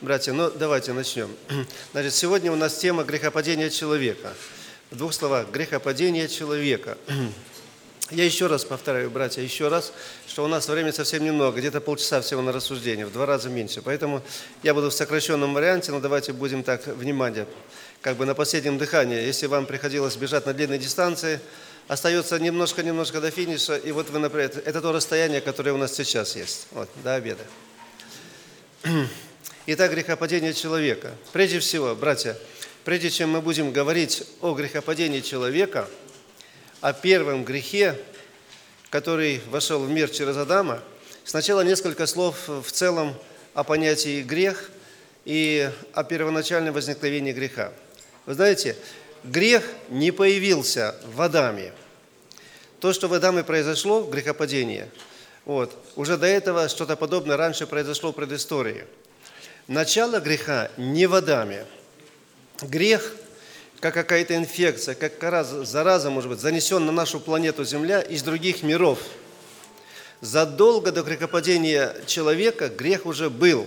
Братья, ну давайте начнем. Значит, сегодня у нас тема грехопадения человека. В двух словах, грехопадение человека. Я еще раз повторяю, братья, еще раз, что у нас времени совсем немного, где-то полчаса всего на рассуждение, в 2 раза меньше. Поэтому я буду в сокращенном варианте, но давайте будем так, внимание, как бы на последнем дыхании. Если вам приходилось бежать на длинной дистанции, остается немножко до финиша, и вот вы, например, это то расстояние, которое у нас сейчас есть, вот, до обеда. Итак, грехопадение человека. Прежде всего, братья, прежде чем мы будем говорить о грехопадении человека, о первом грехе, который вошел в мир через Адама, сначала несколько слов в целом о понятии грех и о первоначальном возникновении греха. Вы знаете, грех не появился в Адаме. То, что в Адаме произошло, грехопадение, уже до этого что-то подобное раньше произошло в предыстории. Начало греха не в Адаме. Грех, как какая-то инфекция, как зараза, может быть, занесен на нашу планету Земля из других миров. Задолго до грехопадения человека грех уже был.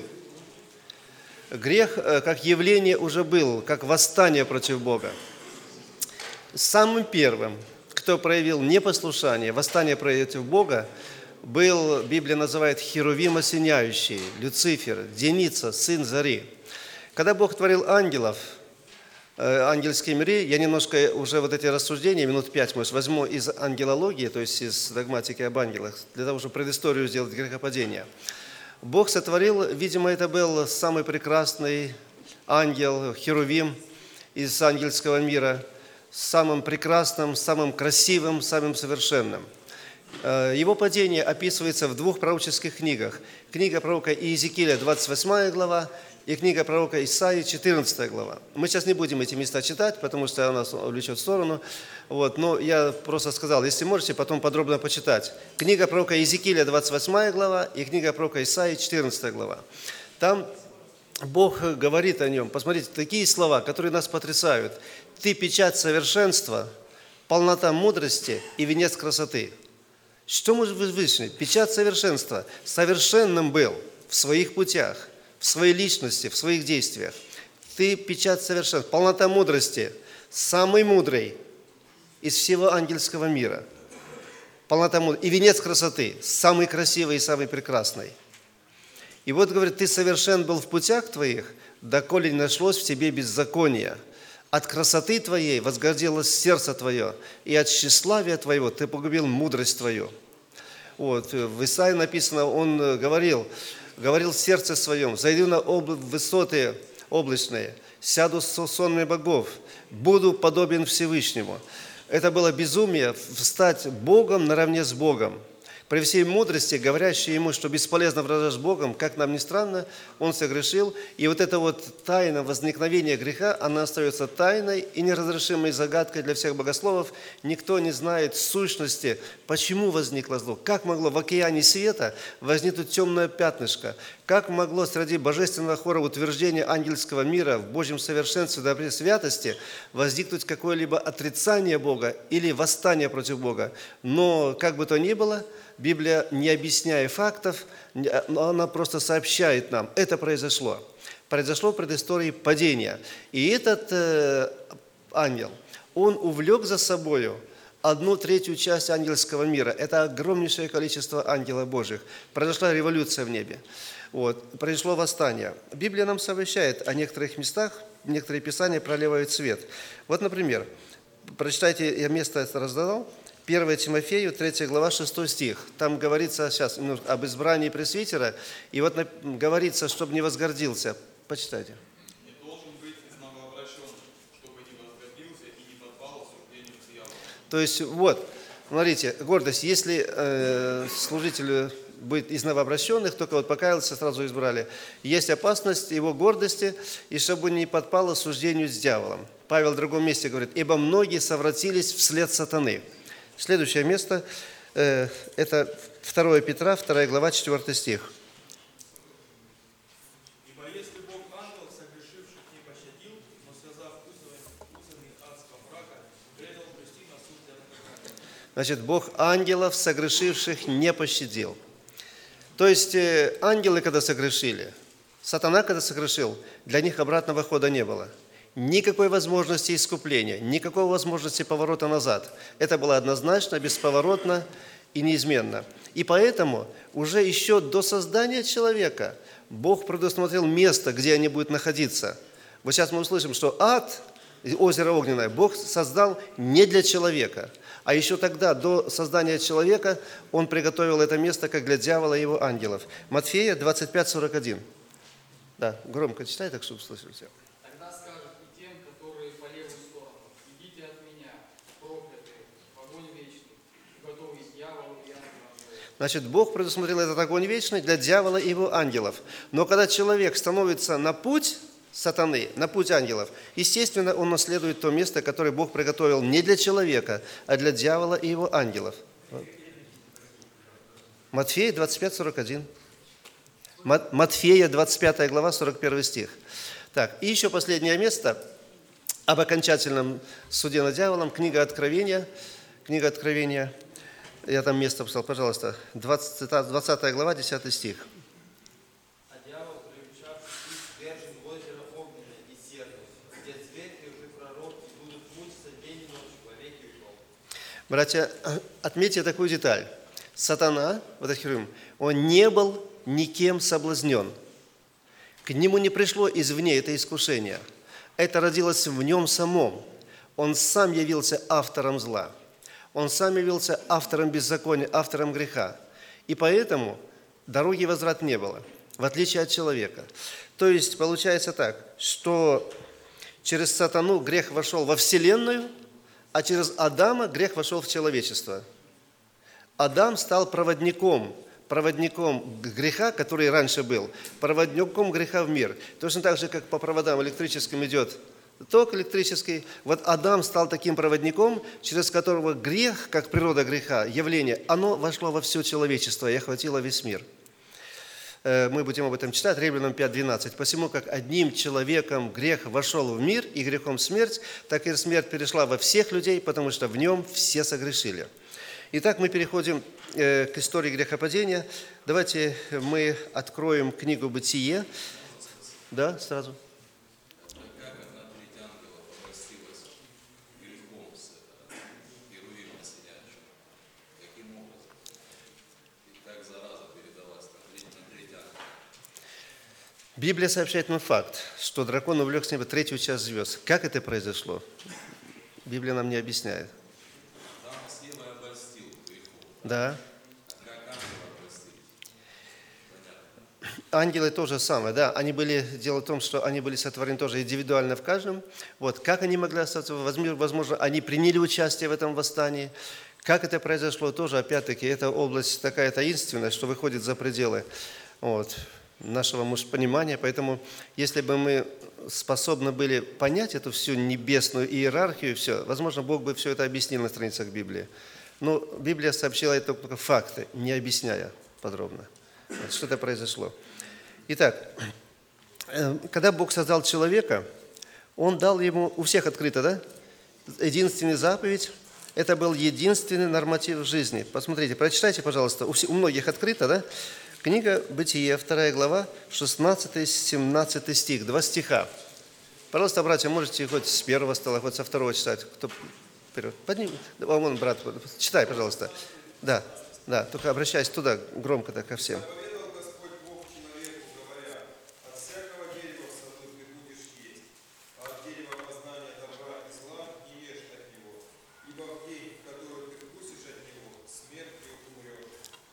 Грех как явление уже был, как восстание против Бога. Самым первым, кто проявил непослушание, восстание против Бога, был, Библия называет, Херувим осеняющий, Люцифер, Деница, сын Зари. Когда Бог творил ангелов, ангельские миры, я немножко уже вот эти рассуждения, минут 5, может, возьму из ангелологии, то есть из догматики об ангелах, для того, чтобы предысторию сделать грехопадения. Бог сотворил, видимо, это был самый прекрасный ангел, Херувим из ангельского мира, самым прекрасным, самым красивым, самым совершенным. Его падение описывается в 2 пророческих книгах. Книга пророка Иезекииля, 28 глава, и книга пророка Исаии, 14 глава. Мы сейчас не будем эти места читать, потому что нас увлечет в сторону. Но я просто сказал, если можете, потом подробно почитать. Книга пророка Иезекииля, 28 глава, и книга пророка Исаии, 14 глава. Там Бог говорит о нем. Посмотрите, такие слова, которые нас потрясают. «Ты печать совершенства, полнота мудрости и венец красоты». Что может быть выше? Печать совершенства. Совершенным был в своих путях, в своей личности, в своих действиях. Ты печать совершенства. Полнота мудрости. Самый мудрый из всего ангельского мира. Полнота мудрости. И венец красоты. Самый красивый и самый прекрасный. И вот, говорит, ты совершен был в путях твоих, доколе не нашлось в тебе беззакония. От красоты твоей возгордилось сердце твое, и от тщеславия твоего ты погубил мудрость твою. В Исаии написано, он говорил в сердце своем: «Зайду на высоты облачные, сяду с сонными богов, буду подобен Всевышнему». Это было безумие стать Богом наравне с Богом. При всей мудрости, говорящей ему, что бесполезно враждовать с Богом, как нам ни странно, он согрешил. И вот эта вот тайна возникновения греха, она остается тайной и неразрешимой загадкой для всех богословов. Никто не знает сущности, почему возникло зло, как могло в океане света возникнуть темное пятнышко, как могло среди божественного хора утверждения ангельского мира в Божьем совершенстве, добре, святости возникнуть какое-либо отрицание Бога или восстание против Бога. Но, как бы то ни было, Библия, не объясняя фактов, она просто сообщает нам, это произошло. Произошло в предыстории падения. И этот ангел, он увлек за собою 1/3 часть ангельского мира. Это огромнейшее количество ангелов Божьих. Произошла революция в небе. Произошло восстание. Библия нам сообщает о некоторых местах, некоторые писания проливают свет. Например, прочитайте, я место раздал. 1 Тимофею, 3 глава, 6 стих. Там говорится сейчас об избрании пресвитера, и говорится, чтобы не возгордился. Почитайте. Не должен быть из новообращенных, чтобы не возгордился и не подпал осуждению дьявола. То есть, смотрите, гордость. Если служитель будет из новообращенных, только покаялся, сразу избрали, есть опасность его гордости, и чтобы не подпал осуждению с дьяволом. Павел в другом месте говорит: «Ибо многие совратились вслед сатаны». Следующее место – это 2 Петра, 2 глава, 4 стих. «Ибо если Бог ангелов, согрешивших, не пощадил, но связав узами адского мрака, предал грести на суд для наказания». Значит, Бог ангелов, согрешивших, не пощадил. То есть ангелы, когда согрешили, Сатана, когда согрешил, для них обратного хода не было. Никакой возможности искупления, никакой возможности поворота назад. Это было однозначно, бесповоротно и неизменно. И поэтому уже еще до создания человека Бог предусмотрел место, где они будут находиться. Вот сейчас мы услышим, что ад, озеро огненное, Бог создал не для человека. А еще тогда, до создания человека, Он приготовил это место, как для дьявола и его ангелов. Матфея 25:41. Да, громко читай, так чтобы слышали все. Тогда скажет и тем, которые по левую сторону: идите от меня, проклятые, в огонь вечный, готовый дьяволу и ангелам своим. Значит, Бог предусмотрел этот огонь вечный для дьявола и его ангелов. Но когда человек становится на путь сатаны, на путь ангелов, естественно, он наследует то место, которое Бог приготовил не для человека, а для дьявола и его ангелов. Матфея 25:41. Матфея 25 глава, 41 стих. Так, и еще последнее место об окончательном суде над дьяволом. Книга Откровения. Я там место писал, пожалуйста. 20 глава, 10 стих. А дьявол, привечавший их, свержен в озеро огненное и серное, где зверь и лжепророк будут мучиться день и ночь во веки веков. Братья, отметьте такую деталь. Сатана, вот этот Херувим, он не был никем соблазнен. К нему не пришло извне это искушение. Это родилось в нем самом. Он сам явился автором зла. Он сам явился автором беззакония, автором греха. И поэтому дороги возврат не было, в отличие от человека. То есть получается так, что через сатану грех вошел во вселенную, а через Адама грех вошел в человечество. Адам стал проводником греха, который раньше был, проводником греха в мир. Точно так же, как по проводам электрическим идет ток электрический, вот Адам стал таким проводником, через которого грех, как природа греха, явление, оно вошло во все человечество и охватило весь мир. Мы будем об этом читать, Римлянам 5:12. «Посему, как одним человеком грех вошел в мир, и грехом смерть, так и смерть перешла во всех людей, потому что в нем все согрешили». Итак, мы переходим к истории грехопадения. Давайте мы откроем книгу «Бытие». Да, сразу. Как одна треть ангелов обрастилась грехом с Херувима сидящего? Каким образом? И как зараза передалась на треть ангелов? Библия сообщает нам факт, что дракон увлек с неба третью часть звезд. Как это произошло? Библия нам не объясняет. Там с Евой обольстил грехом. Да. Как ангелы обольстились? Ангелы то же самое, да. Дело в том, что они были сотворены тоже индивидуально в каждом. Вот. Как они могли остаться? Возможно, они приняли участие в этом восстании. Как это произошло, тоже, опять-таки, эта область такая таинственная, что выходит за пределы нашего понимания. Поэтому, если бы мы способны были понять эту всю небесную иерархию, все, возможно, Бог бы все это объяснил на страницах Библии. Но Библия сообщила это только факты, не объясняя подробно, что это произошло. Итак, когда Бог создал человека, Он дал ему, у всех открыто, да? Единственная заповедь, это был единственный норматив жизни. Посмотрите, прочитайте, пожалуйста, у многих открыто, да? Книга «Бытие», 2 глава, 16-17 стих, 2 стиха. Пожалуйста, братья, можете хоть с первого стола, хоть со второго читать. Кто вперед? Подними. Вон, брат, читай, пожалуйста. Да, только обращайся туда, громко так ко всем. Заповедал Господь Бог человеку, говоря: от всякого дерева в саду ты будешь есть, а от дерева познания добра и зла не ешь от него, ибо в день, в который ты вкусишь от него, смертью умрешь.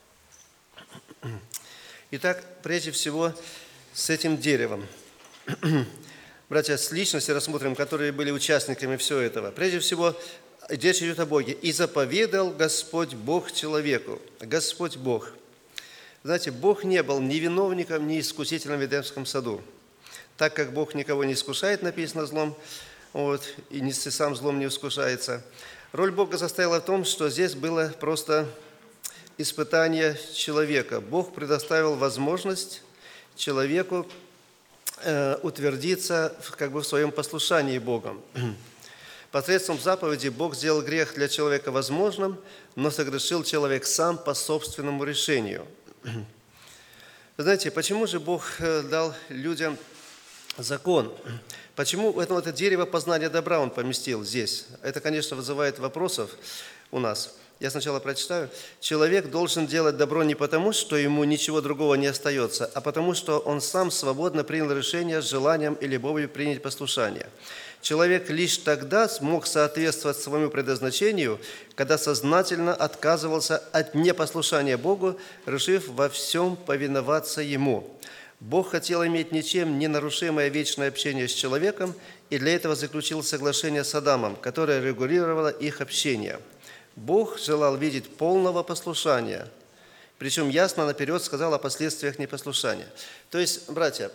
Итак, прежде всего, с этим деревом. Братья, с личности рассмотрим, которые были участниками всего этого. Прежде всего, речь идет о Боге. «И заповедал Господь Бог человеку». Господь Бог. Знаете, Бог не был ни виновником, ни искусителем в Эдемском саду. Так как Бог никого не искушает, написано злом, и сам злом не искушается. Роль Бога состояла в том, что здесь было просто испытание человека. Бог предоставил возможность человеку утвердиться в своем послушании Богом. Посредством заповеди Бог сделал грех для человека возможным, но согрешил человек сам по собственному решению. Вы знаете, почему же Бог дал людям закон? Почему это дерево познания добра Он поместил здесь? Это, конечно, вызывает вопросов у нас. Я сначала прочитаю. Человек должен делать добро не потому, что ему ничего другого не остается, а потому, что он сам свободно принял решение с желанием и любовью принять послушание. Человек лишь тогда смог соответствовать своему предназначению, когда сознательно отказывался от непослушания Богу, решив во всем повиноваться Ему. Бог хотел иметь ничем не нарушимое вечное общение с человеком, и для этого заключил соглашение с Адамом, которое регулировало их общение. Бог желал видеть полного послушания, причем ясно наперед сказал о последствиях непослушания. То есть, братья,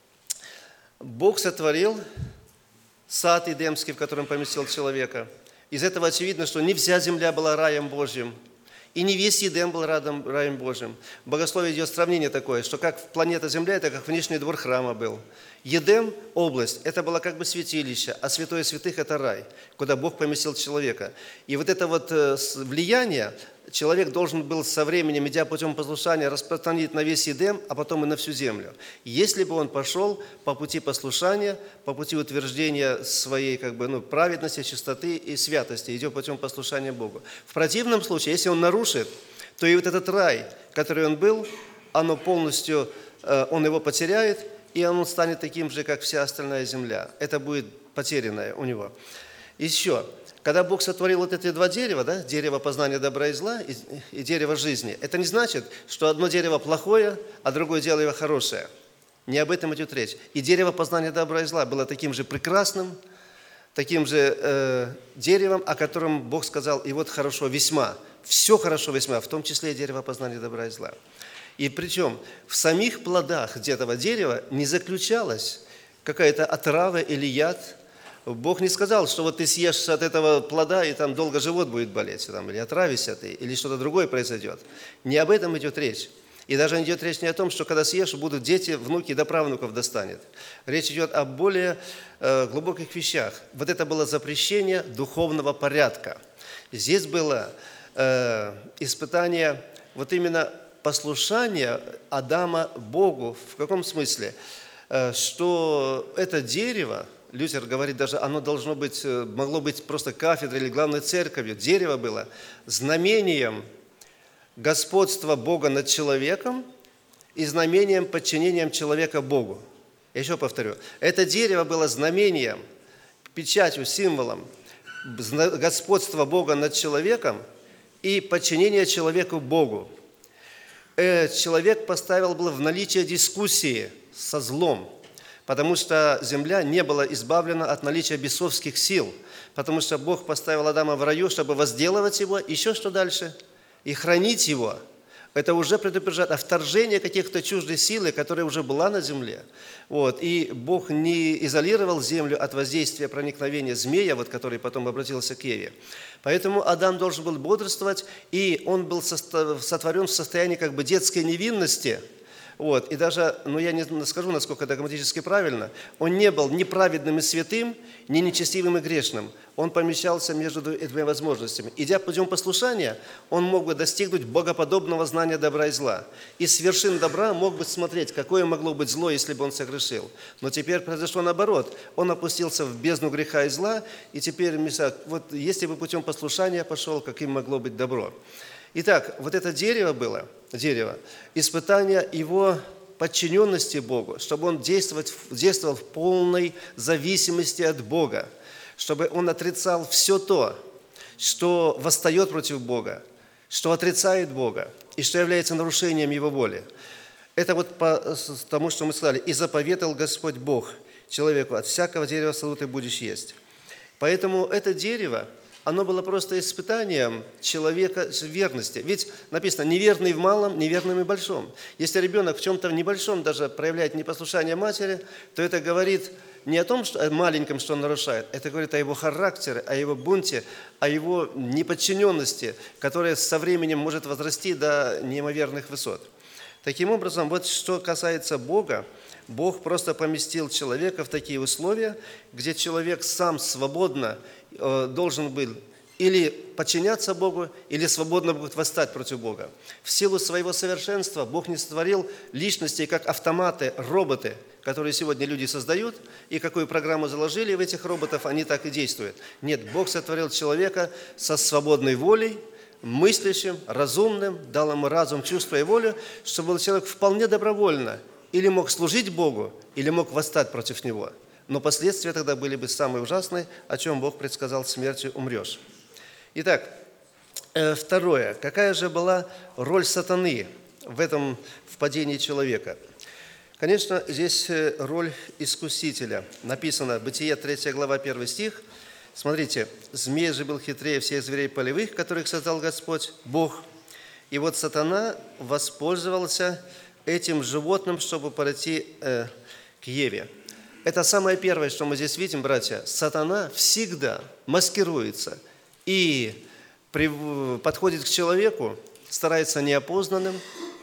Бог сотворил сад Эдемский, в котором поместил человека. Из этого очевидно, что не вся земля была раем Божьим, и не весь Едем был раем Божьим. В богословии идет сравнение такое, что как планета Земля, это как внешний двор храма был. Едем, область, это было как бы святилище, а святое святых – это рай, куда Бог поместил человека. И вот это вот влияние человек должен был со временем, идя путем послушания, распространить на весь Едем, а потом и на всю землю. Если бы он пошел по пути послушания, по пути утверждения своей праведности, чистоты и святости, идет путем послушания Богу. В противном случае, если он нарушит, то и вот этот рай, который он был, оно полностью, он его потеряет, и он станет таким же, как вся остальная земля. Это будет потерянное у него. Еще, когда Бог сотворил вот эти два дерева, да, дерево познания добра и зла и дерево жизни, это не значит, что одно дерево плохое, а другое дерево хорошее. Не об этом идет речь. И дерево познания добра и зла было таким же прекрасным, таким же деревом, о котором Бог сказал, и вот хорошо весьма, все хорошо весьма, в том числе и дерево познания добра и зла. И причем в самих плодах этого дерева не заключалась какая-то отрава или яд. Бог не сказал, что вот ты съешь от этого плода, и там долго живот будет болеть, или отравишься ты, или что-то другое произойдет. Не об этом идет речь. И даже идет речь не о том, что когда съешь, будут дети, внуки до правнуков достанет. Речь идет о более глубоких вещах. Вот это было запрещение духовного порядка. Здесь было испытание вот именно послушания Адама Богу. В каком смысле? Что это дерево, Лютер говорит даже, оно могло быть просто кафедрой или главной церковью. Дерево было знамением господства Бога над человеком и знамением подчинения человека Богу. Я еще повторю. Это дерево было знамением, печатью, символом господства Бога над человеком и подчинения человеку Богу. Человек поставил был в наличие дискуссии со злом, потому что земля не была избавлена от наличия бесовских сил, потому что Бог поставил Адама в раю, чтобы возделывать его, еще что дальше? И хранить его. Это уже предупреждает о вторжении каких-то чуждой силы, которая уже была на земле. И Бог не изолировал землю от воздействия проникновения змея, который потом обратился к Еве. Поэтому Адам должен был бодрствовать, и он был сотворен в состоянии детской невинности. И даже, я не скажу, насколько это грамматически правильно, он не был ни праведным и святым, ни нечестивым и грешным. Он помещался между этими возможностями. Идя путем послушания, он мог бы достигнуть богоподобного знания добра и зла. И с вершин добра мог бы смотреть, какое могло быть зло, если бы он согрешил. Но теперь произошло наоборот. Он опустился в бездну греха и зла, и теперь, если бы путем послушания пошел, каким могло быть добро. Итак, вот это дерево, испытание его подчиненности Богу, чтобы он действовал в полной зависимости от Бога, чтобы он отрицал все то, что восстает против Бога, что отрицает Бога и что является нарушением Его воли. Это по тому, что мы сказали, «И заповедал Господь Бог человеку, от всякого дерева саду ты будешь есть». Поэтому это дерево, оно было просто испытанием человека верности. Ведь написано, неверный в малом, неверным и в большом. Если ребенок в чем-то небольшом даже проявляет непослушание матери, то это говорит не о том, что о маленьком, что он нарушает, это говорит о его характере, о его бунте, о его неподчиненности, которая со временем может возрасти до неимоверных высот. Таким образом, что касается Бога, Бог просто поместил человека в такие условия, где человек сам свободно должен был или подчиняться Богу, или свободно будут восстать против Бога. В силу своего совершенства Бог не сотворил личностей, как автоматы, роботы, которые сегодня люди создают, и какую программу заложили в этих роботов, они так и действуют. Нет, Бог сотворил человека со свободной волей, мыслящим, разумным, дал ему разум, чувство и волю, чтобы был человек вполне добровольно или мог служить Богу, или мог восстать против Него. Но последствия тогда были бы самые ужасные, о чем Бог предсказал: смертью умрешь. Итак, второе. Какая же была роль сатаны в падении человека? Конечно, здесь роль искусителя. Написано, Бытие 3 глава, 1 стих. Смотрите, «Змей же был хитрее всех зверей полевых, которых создал Господь, Бог. И вот сатана воспользовался этим животным, чтобы подойти к Еве». Это самое первое, что мы здесь видим, братья. Сатана всегда маскируется и подходит к человеку, старается неопознанным.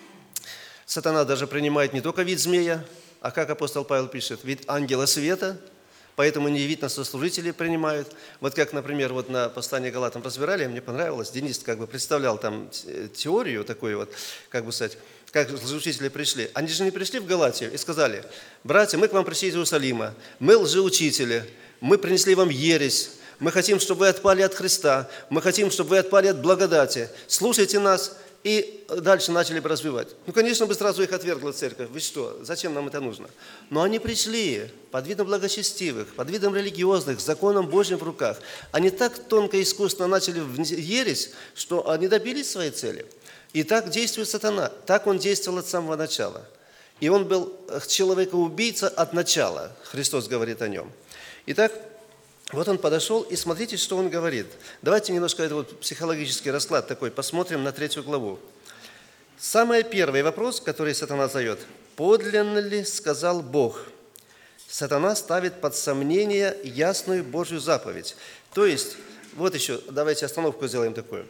Сатана даже принимает не только вид змея, а, как апостол Павел пишет, вид ангела света, поэтому не вид на сослужителей принимают. Вот как, например, вот на послании Галатам разбирали, мне понравилось, Денис как бы представлял там теорию такую вот, как бы сказать, как лжеучители пришли. Они же не пришли в Галатию и сказали: братья, мы к вам пришли из Иерусалима, мы лжеучители, мы принесли вам ересь, мы хотим, чтобы вы отпали от Христа, мы хотим, чтобы вы отпали от благодати, слушайте нас. И дальше начали бы развивать. Ну, конечно, бы сразу их отвергла церковь. Вы что, зачем нам это нужно? Но они пришли под видом благочестивых, под видом религиозных, с законом Божьим в руках. Они так тонко и искусно начали ересь, что они добились своей цели. И так действует сатана. Так он действовал от самого начала. И он был человекоубийца от начала. Христос говорит о нем. Итак, вот он подошел, и смотрите, что он говорит. Давайте немножко это вот психологический расклад такой, посмотрим на 3 главу. Самый первый вопрос, который сатана задает: «Подлинно ли сказал Бог?» Сатана ставит под сомнение ясную Божью заповедь. То есть, вот еще, давайте остановку сделаем такую.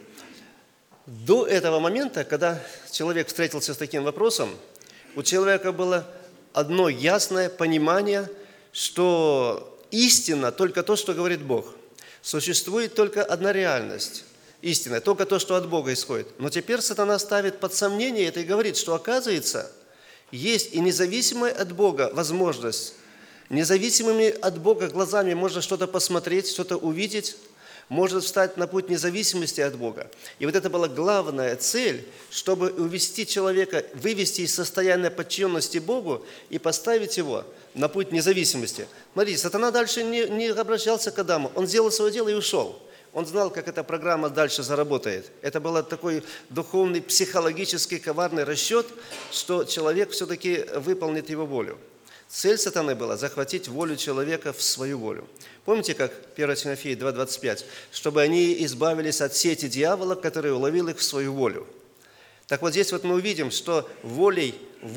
До этого момента, когда человек встретился с таким вопросом, у человека было одно ясное понимание, что истина только то, что говорит Бог. Существует только одна реальность. Истина, только то, что от Бога исходит. Но теперь сатана ставит под сомнение это и говорит, что, оказывается, есть и независимая от Бога возможность. Независимыми от Бога глазами можно что-то посмотреть, что-то увидеть, может встать на путь независимости от Бога. И вот это была главная цель, чтобы увести человека, вывести из состояния подчиненности Богу и поставить его на путь независимости. Смотрите, сатана дальше не обращался к Адаму, он сделал свое дело и ушел. Он знал, как эта программа дальше заработает. Это был такой духовный, психологический, коварный расчет, что человек все-таки выполнит его волю. Цель сатаны была захватить волю человека в свою волю. Помните, как 1 Тимофея 2:25? Чтобы они избавились от сети дьявола, который уловил их в свою волю. Так вот здесь вот мы увидим, что волей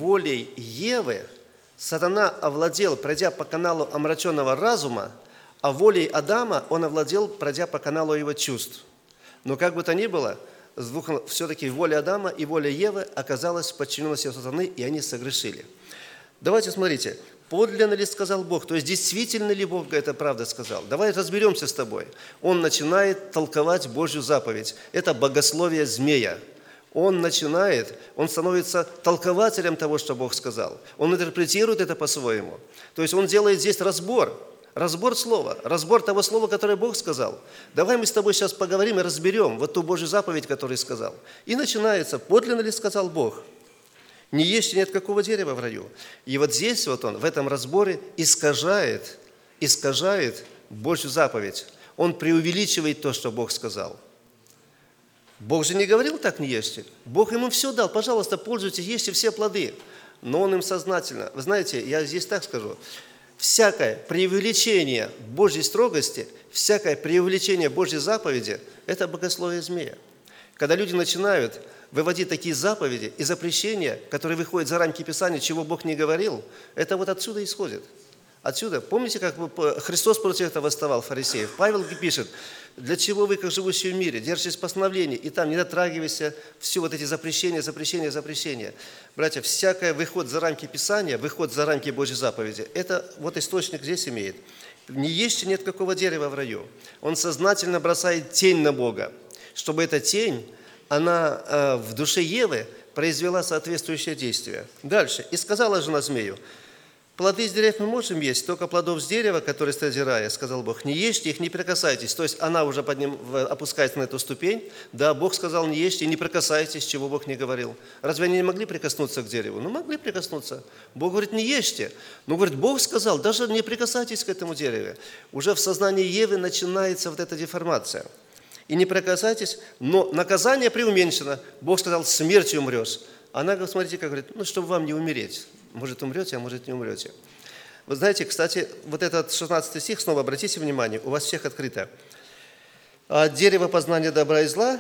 Евы сатана овладел, пройдя по каналу омраченного разума, а волей Адама он овладел, пройдя по каналу его чувств. Но как бы то ни было, все-таки воля Адама и воля Евы оказалась в подчиненности сатаны, и они согрешили. Давайте смотрите, подлинно ли сказал Бог, то есть действительно ли Бог это правда сказал. Давай разберемся с тобой. Он начинает толковать Божью заповедь. Это богословие змея. Он становится толкователем того, что Бог сказал. Он интерпретирует это по-своему. То есть он делает здесь разбор слова, разбор того слова, которое Бог сказал. Давай мы с тобой сейчас поговорим и разберем вот ту Божью заповедь, которую сказал. И начинается, подлинно ли сказал Бог? Не ешьте ни от какого дерева в раю. И вот здесь вот он в этом разборе искажает Божью заповедь. Он преувеличивает то, что Бог сказал. Бог же не говорил так: не ешьте. Бог ему все дал. Пожалуйста, пользуйтесь, ешьте все плоды. Но он им сознательно. Вы знаете, я здесь так скажу. Всякое преувеличение Божьей строгости, всякое преувеличение Божьей заповеди – это богословие змея. Когда люди начинают выводить такие заповеди и запрещения, которые выходят за рамки Писания, чего Бог не говорил, это вот отсюда исходит. Отсюда. Помните, как Христос против этого восставал, фарисеев? Павел пишет: для чего вы, как живущие в мире, держитесь постановлений, и там не дотрагивайся, все вот эти запрещения. Братья, всякое выход за рамки Писания, выход за рамки Божьей заповеди, это вот источник здесь имеет. Не ешьте ни от какого дерева в раю. Он сознательно бросает тень на Бога, чтобы эта тень, она в душе Евы произвела соответствующее действие. Дальше. «И сказала жена змею: плоды из деревьев мы можем есть, только плодов с дерева, которые стоят в рае, сказал Бог, не ешьте их, не прикасайтесь». То есть она уже опускается на эту ступень. Да, Бог сказал, не ешьте, не прикасайтесь, чего Бог не говорил. Разве они не могли прикоснуться к дереву? Ну, могли прикоснуться. Бог говорит, не ешьте. Но, говорит, Бог сказал, даже не прикасайтесь к этому дереву. Уже в сознании Евы начинается вот эта деформация. И не прикасайтесь, но наказание преуменьшено. Бог сказал, смертью умрешь. Она, смотрите, как говорит, ну, чтобы вам не умереть. Может, умрете, а может, не умрете. Вы знаете, кстати, вот этот 16 стих, снова обратите внимание, у вас всех открыто. «От дерева познания добра и зла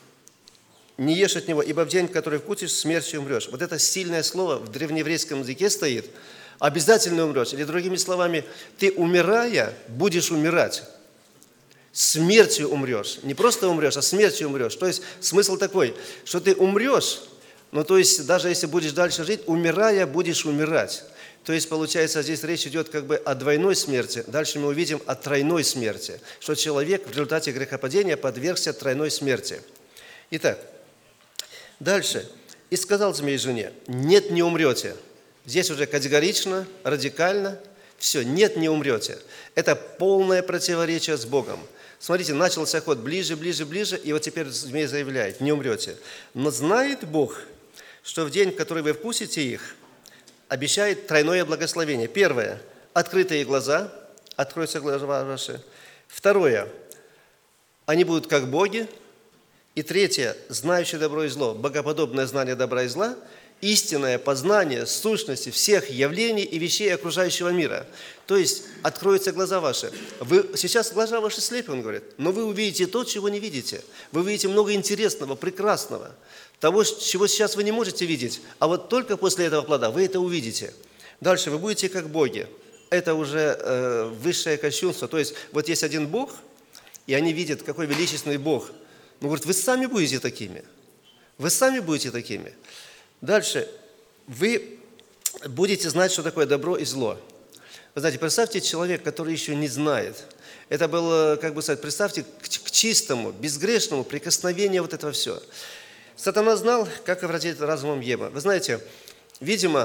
не ешь от него, ибо в день, который вкусишь, смертью умрешь». Вот это сильное слово в древнееврейском языке стоит. Обязательно умрешь. Или другими словами, ты, умирая, будешь умирать. Смертью умрешь. Не просто умрешь, а смертью умрешь. То есть смысл такой, что ты умрешь, ну, то есть, даже если будешь дальше жить, умирая, будешь умирать. То есть, получается, здесь речь идет как бы о двойной смерти. Дальше мы увидим о тройной смерти, что человек в результате грехопадения подвергся тройной смерти. Итак, дальше. «И сказал змей жене: нет, не умрете». Здесь уже категорично, радикально. Все, нет, не умрете. Это полное противоречие с Богом. Смотрите, начался ход ближе, ближе, ближе, и вот теперь змей заявляет, не умрете. Но знает Бог, что в день, в который вы вкусите их, обещает тройное благословение. Первое – открытые глаза, откроются глаза ваши. Второе – они будут как боги. И третье – знающие добро и зло, богоподобное знание добра и зла, истинное познание сущности всех явлений и вещей окружающего мира. То есть откроются глаза ваши. Сейчас глаза ваши слепы, он говорит, но вы увидите то, чего не видите. Вы увидите много интересного, прекрасного. Того, чего сейчас вы не можете видеть, а вот только после этого плода вы это увидите. Дальше вы будете как боги. Это уже высшее кощунство. То есть вот есть один Бог, и они видят, какой величественный Бог. Ну, говорит, вы сами будете такими. Вы сами будете такими. Дальше. Вы будете знать, что такое добро и зло. Вы знаете, представьте человек, который еще не знает. Это было, как бы сказать, представьте к чистому, безгрешному прикосновению вот этого все. Сатана знал, как овладеть разумом Евы. Вы знаете, видимо,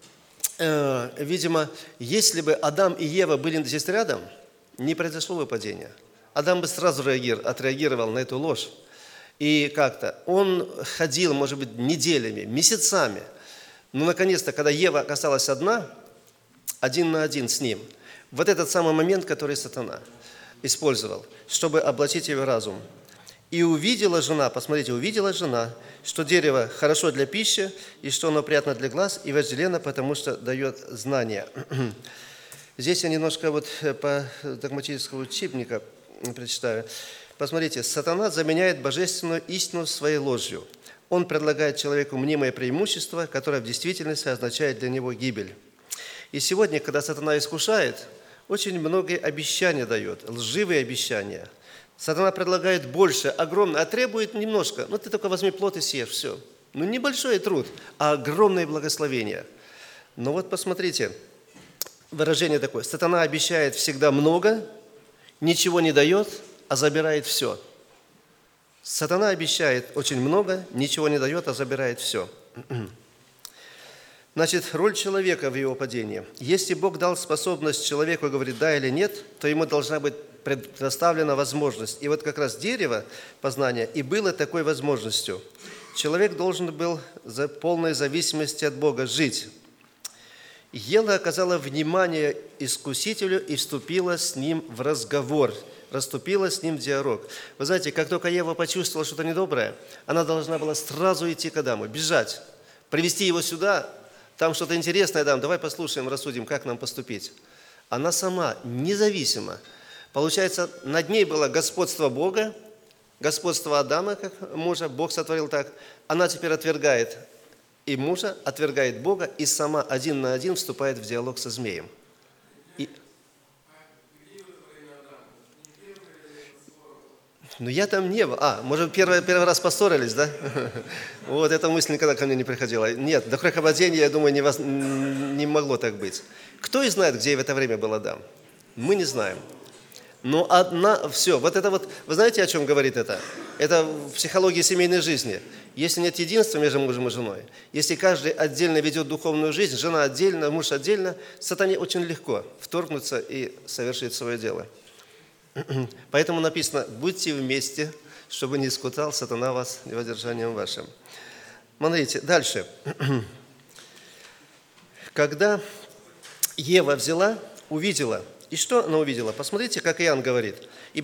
если бы Адам и Ева были здесь рядом, не произошло бы падения. Адам бы сразу отреагировал на эту ложь. И как-то он ходил, может быть, неделями, месяцами. Но, наконец-то, когда Ева оказалась одна, один на один с ним, вот этот самый момент, который Сатана использовал, чтобы облачить его разум. И увидела жена, посмотрите, увидела жена, что дерево хорошо для пищи, и что оно приятно для глаз, и вожделенно, потому что дает знания. Здесь я немножко вот по догматическому учебника прочитаю. Посмотрите, сатана заменяет божественную истину своей ложью. Он предлагает человеку мнимое преимущество, которое в действительности означает для него гибель. И сегодня, когда сатана искушает, очень многие обещания дает, лживые обещания. Сатана предлагает больше, огромное, а требует немножко. Ну, ты только возьми плод и съешь, все. Ну, небольшой труд, а огромное благословение. Но вот посмотрите, выражение такое. Сатана обещает всегда много, ничего не дает, а забирает все. Сатана обещает очень много, ничего не дает, а забирает все. Значит, роль человека в его падении. Если Бог дал способность человеку говорить «да» или «нет», то ему должна быть предоставлена возможность. И вот как раз дерево познания и было такой возможностью. Человек должен был за полной зависимости от Бога жить. Ева оказала внимание искусителю и вступила с ним в разговор, расступила с ним в диалог. Вы знаете, как только Ева почувствовала что-то недоброе, она должна была сразу идти к Адаму, бежать, привести его сюда, там что-то интересное, Адам, давай послушаем, рассудим, как нам поступить. Она сама, независимо. Получается, над ней было господство Бога, господство Адама, как мужа, Бог сотворил так. Она теперь отвергает и мужа, отвергает Бога, и сама один на один вступает в диалог со змеем. Ну, я там не был. Может, первый раз поссорились, да? Вот эта мысль никогда ко мне не приходила. Нет, до грехопадения, я думаю, не могло так быть. Кто и знает, где в это время был Адам? Мы не знаем. Но все, вот это вот, вы знаете, о чем говорит это? Это в психологии семейной жизни. Если нет единства между мужем и женой, если каждый отдельно ведет духовную жизнь, жена отдельно, муж отдельно, сатане очень легко вторгнуться и совершить свое дело. Поэтому написано: будьте вместе, чтобы не искутал сатана вас невоздержанием вашим. Смотрите, дальше. Когда Ева взяла, увидела, и что она увидела? Посмотрите, как Иоанн говорит.